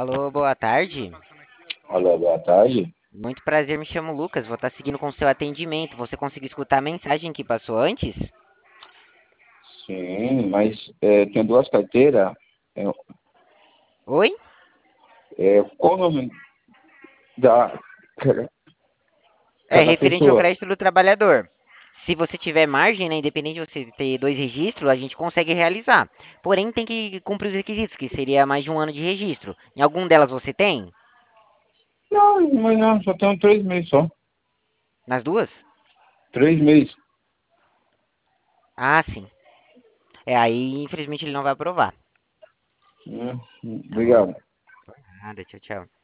Alô, boa tarde. Olá, boa tarde. Muito prazer, me chamo Lucas. Vou estar seguindo com o seu atendimento. Você conseguiu escutar a mensagem que passou antes? Sim, mas tem duas carteiras. É, Oi? qual o nome da É cada referente ao pessoa? crédito do trabalhador. Se você tiver margem, né, independente de você ter dois registros, a gente consegue realizar. Porém, tem que cumprir os requisitos, que seria mais de um ano de registro. Em algum delas você tem? Não, mas não, só tenho 3 meses só. Nas duas? 3 meses. Ah, sim. Aí infelizmente ele não vai aprovar. Hum, Tá bom? Obrigado. Nada, tchau, tchau.